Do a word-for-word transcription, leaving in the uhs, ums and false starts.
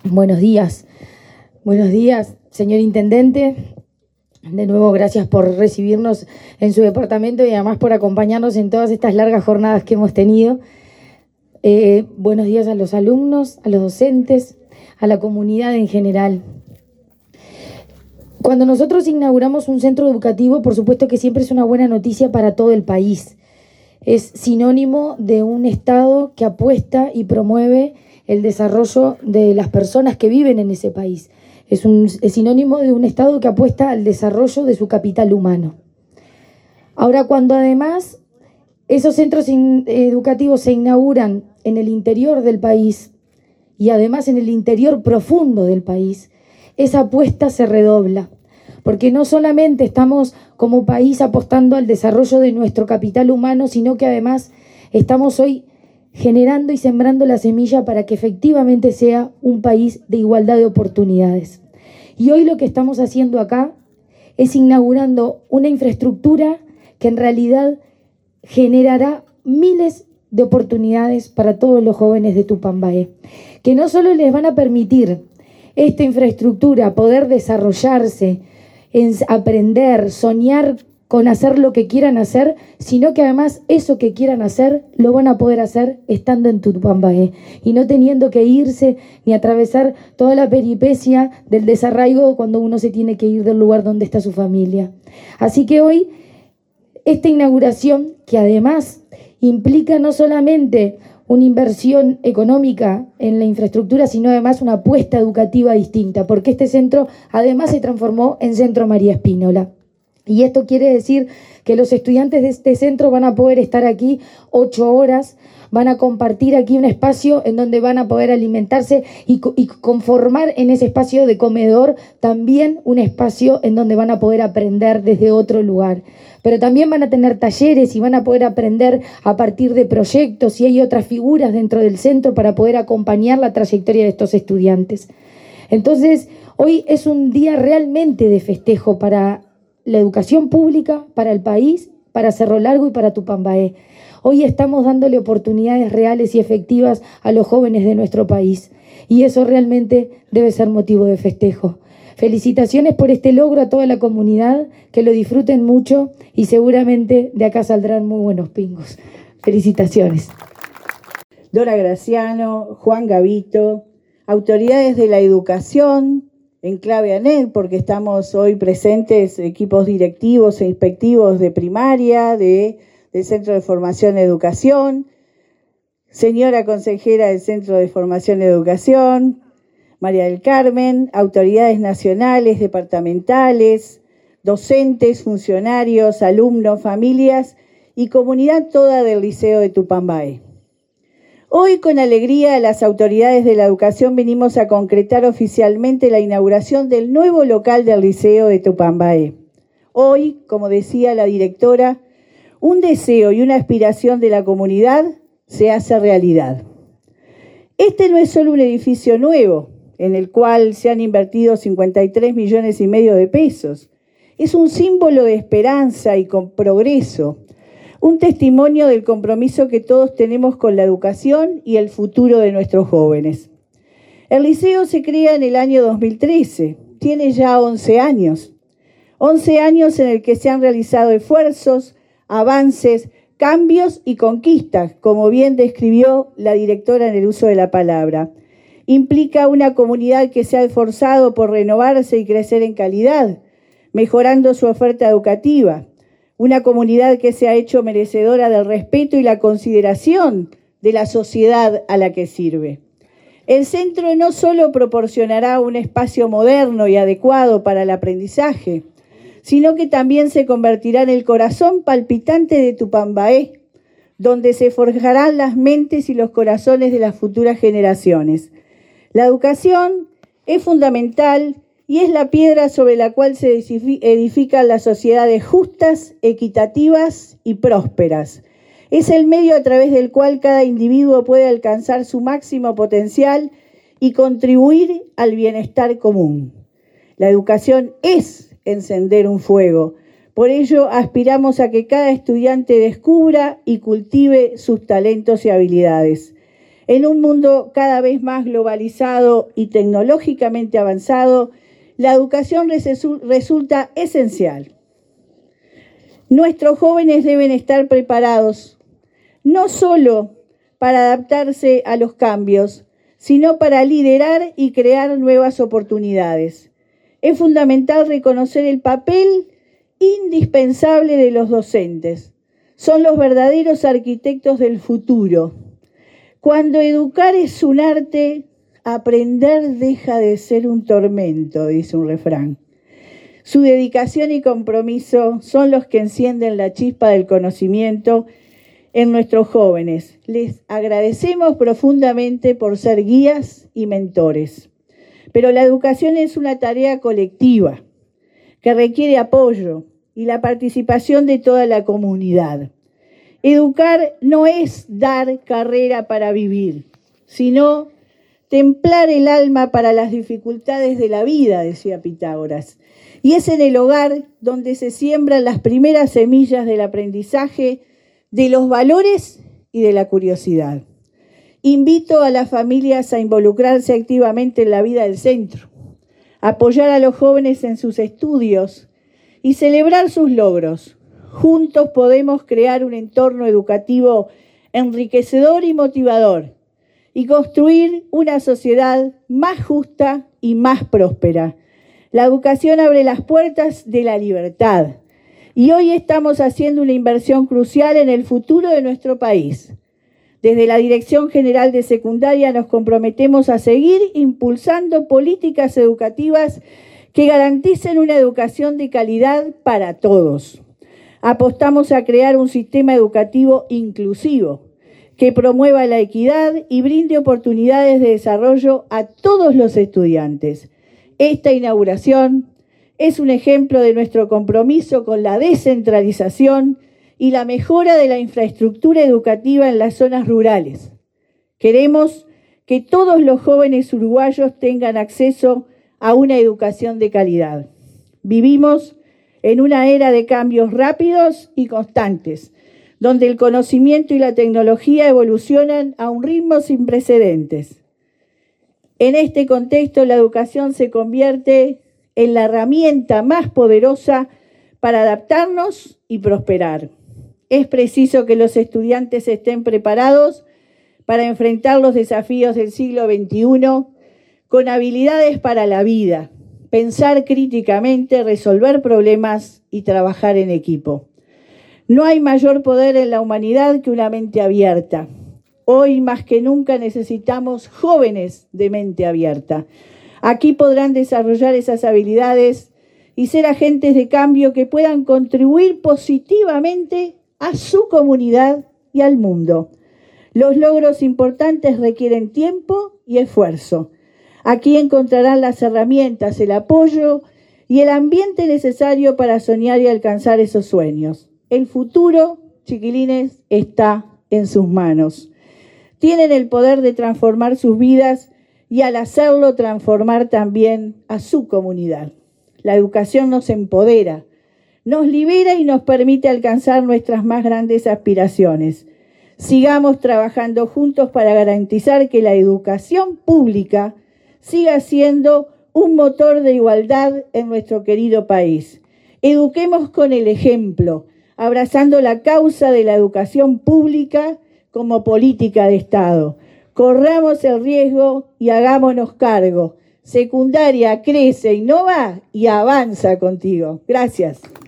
Buenos días. Buenos días, señor Intendente. De nuevo, gracias por recibirnos en su departamento y además por acompañarnos en todas estas largas jornadas que hemos tenido. Eh, buenos días a los alumnos, a los docentes, a la comunidad en general. Cuando nosotros inauguramos un centro educativo, por supuesto que siempre es una buena noticia para todo el país. Es sinónimo de un Estado que apuesta y promueve el desarrollo de las personas que viven en ese país. Es, un, es sinónimo de un Estado que apuesta al desarrollo de su capital humano. Ahora, cuando además esos centros in, educativos se inauguran en el interior del país y además en el interior profundo del país, esa apuesta se redobla, porque no solamente estamos como país apostando al desarrollo de nuestro capital humano, sino que además estamos hoy generando y sembrando la semilla para que efectivamente sea un país de igualdad de oportunidades. Y hoy lo que estamos haciendo acá es inaugurando una infraestructura que en realidad generará miles de oportunidades para todos los jóvenes de Tupambaé, que no solo les van a permitir esta infraestructura poder desarrollarse, en aprender, soñar con hacer lo que quieran hacer, sino que además eso que quieran hacer lo van a poder hacer estando en Tupambaé y no teniendo que irse ni atravesar toda la peripecia del desarraigo cuando uno se tiene que ir del lugar donde está su familia. Así que hoy esta inauguración, que además implica no solamente una inversión económica en la infraestructura, sino además una apuesta educativa distinta, porque este centro además se transformó en Centro María Espínola. Y esto quiere decir que los estudiantes de este centro van a poder estar aquí ocho horas, van a compartir aquí un espacio en donde van a poder alimentarse y, y conformar en ese espacio de comedor también un espacio en donde van a poder aprender desde otro lugar. Pero también van a tener talleres y van a poder aprender a partir de proyectos y hay otras figuras dentro del centro para poder acompañar la trayectoria de estos estudiantes. Entonces, hoy es un día realmente de festejo para la educación pública, para el país, para Cerro Largo y para Tupambaé. Hoy estamos dándole oportunidades reales y efectivas a los jóvenes de nuestro país y eso realmente debe ser motivo de festejo. Felicitaciones por este logro a toda la comunidad, que lo disfruten mucho y seguramente de acá saldrán muy buenos pingos. Felicitaciones. Dora Graciano, Juan Gavito, autoridades de la educación, en clave ANED, porque estamos hoy presentes equipos directivos e inspectivos de primaria, de, del Centro de Formación y Educación, señora consejera del Centro de Formación y Educación, María del Carmen, autoridades nacionales, departamentales, docentes, funcionarios, alumnos, familias y comunidad toda del Liceo de Tupambaé. Hoy, con alegría, las autoridades de la educación venimos a concretar oficialmente la inauguración del nuevo local del Liceo de Tupambaé. Hoy, como decía la directora, un deseo y una aspiración de la comunidad se hace realidad. Este no es solo un edificio nuevo, en el cual se han invertido cincuenta y tres millones y medio de pesos. Es un símbolo de esperanza y con progreso, un testimonio del compromiso que todos tenemos con la educación y el futuro de nuestros jóvenes. El liceo se crea en el año dos mil trece, tiene ya once años. once años en el que se han realizado esfuerzos, avances, cambios y conquistas, como bien describió la directora en el uso de la palabra. Implica una comunidad que se ha esforzado por renovarse y crecer en calidad, mejorando su oferta educativa. Una comunidad que se ha hecho merecedora del respeto y la consideración de la sociedad a la que sirve. El centro no solo proporcionará un espacio moderno y adecuado para el aprendizaje, sino que también se convertirá en el corazón palpitante de Tupambaé, donde se forjarán las mentes y los corazones de las futuras generaciones. La educación es fundamental y es la piedra sobre la cual se edifican las sociedades justas, equitativas y prósperas. Es el medio a través del cual cada individuo puede alcanzar su máximo potencial y contribuir al bienestar común. La educación es encender un fuego. Por ello, aspiramos a que cada estudiante descubra y cultive sus talentos y habilidades. En un mundo cada vez más globalizado y tecnológicamente avanzado, la educación resulta esencial. Nuestros jóvenes deben estar preparados no solo para adaptarse a los cambios, sino para liderar y crear nuevas oportunidades. Es fundamental reconocer el papel indispensable de los docentes. Son los verdaderos arquitectos del futuro. Cuando educar es un arte, aprender deja de ser un tormento, dice un refrán. Su dedicación y compromiso son los que encienden la chispa del conocimiento en nuestros jóvenes. Les agradecemos profundamente por ser guías y mentores. Pero la educación es una tarea colectiva que requiere apoyo y la participación de toda la comunidad. Educar no es dar carrera para vivir, sino templar el alma para las dificultades de la vida, decía Pitágoras. Y es en el hogar donde se siembran las primeras semillas del aprendizaje, de los valores y de la curiosidad. Invito a las familias a involucrarse activamente en la vida del centro, apoyar a los jóvenes en sus estudios y celebrar sus logros. Juntos podemos crear un entorno educativo enriquecedor y motivador y construir una sociedad más justa y más próspera. La educación abre las puertas de la libertad y hoy estamos haciendo una inversión crucial en el futuro de nuestro país. Desde la Dirección General de Secundaria nos comprometemos a seguir impulsando políticas educativas que garanticen una educación de calidad para todos. Apostamos a crear un sistema educativo inclusivo que promueva la equidad y brinde oportunidades de desarrollo a todos los estudiantes. Esta inauguración es un ejemplo de nuestro compromiso con la descentralización y la mejora de la infraestructura educativa en las zonas rurales. Queremos que todos los jóvenes uruguayos tengan acceso a una educación de calidad. Vivimos en una era de cambios rápidos y constantes, donde el conocimiento y la tecnología evolucionan a un ritmo sin precedentes. En este contexto, la educación se convierte en la herramienta más poderosa para adaptarnos y prosperar. Es preciso que los estudiantes estén preparados para enfrentar los desafíos del siglo veintiuno con habilidades para la vida, pensar críticamente, resolver problemas y trabajar en equipo. No hay mayor poder en la humanidad que una mente abierta. Hoy más que nunca necesitamos jóvenes de mente abierta. Aquí podrán desarrollar esas habilidades y ser agentes de cambio que puedan contribuir positivamente a su comunidad y al mundo. Los logros importantes requieren tiempo y esfuerzo. Aquí encontrarán las herramientas, el apoyo y el ambiente necesario para soñar y alcanzar esos sueños. El futuro, chiquilines, está en sus manos. Tienen el poder de transformar sus vidas y al hacerlo transformar también a su comunidad. La educación nos empodera, nos libera y nos permite alcanzar nuestras más grandes aspiraciones. Sigamos trabajando juntos para garantizar que la educación pública siga siendo un motor de igualdad en nuestro querido país. Eduquemos con el ejemplo, abrazando la causa de la educación pública como política de Estado. Corramos el riesgo y hagámonos cargo. Secundaria crece, innova y avanza contigo. Gracias.